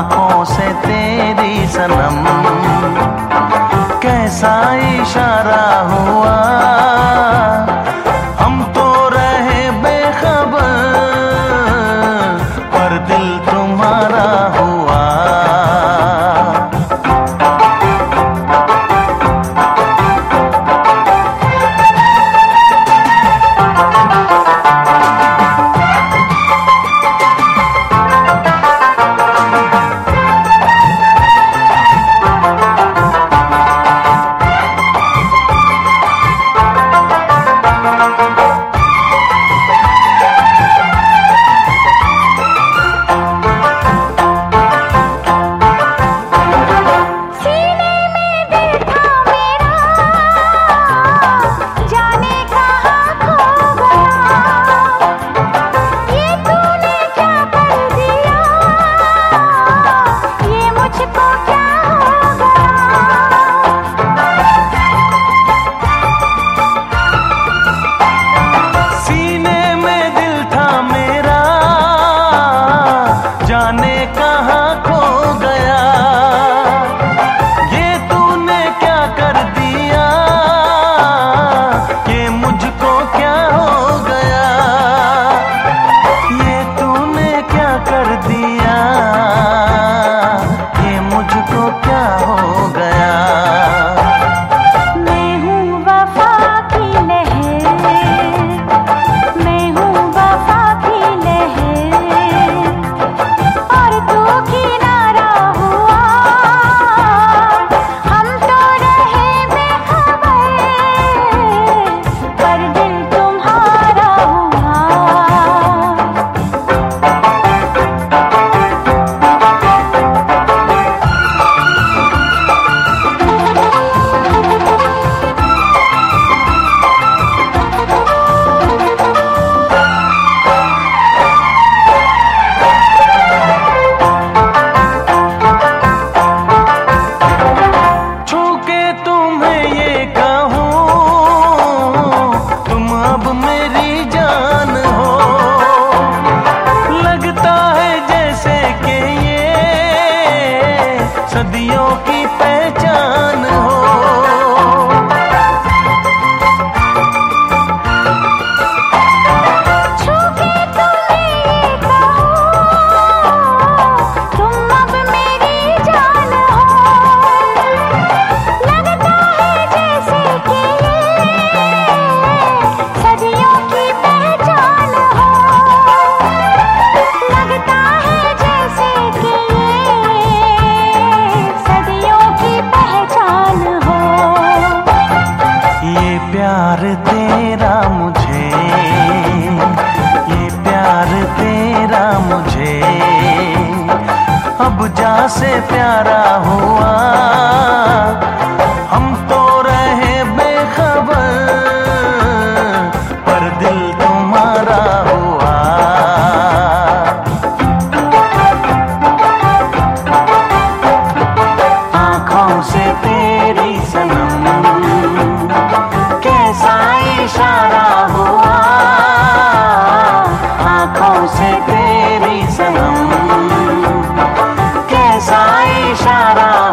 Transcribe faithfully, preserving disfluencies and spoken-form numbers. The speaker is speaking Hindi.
आंखों से तेरी सनम, कैसा इशारा हुआ, हम तो रहे बेखबर पर दिल तुम्हारा हुआ। जाने कहाँ खो गया, ये तूने क्या कर दिया, ये मुझको क्या हो गया, ये तूने क्या कर दिया, ये मुझको क्या हो गया। सदियों की पहचान हो, छू के तुम्हें ये कहूं, तुम अब मेरी जान हो, लगता है जैसे कि ये सदियों की पहचान हो, लगता है जैसे कि प्यार तेरा मुझे, ये प्यार तेरा मुझे अब जा से प्यारा हुआ, हम तो रहे बेखबर पर दिल तुम्हारा हुआ। आँखों से तेरी सनम, इशारा हुआ, आँखों से तेरी सनम, कैसा इशारा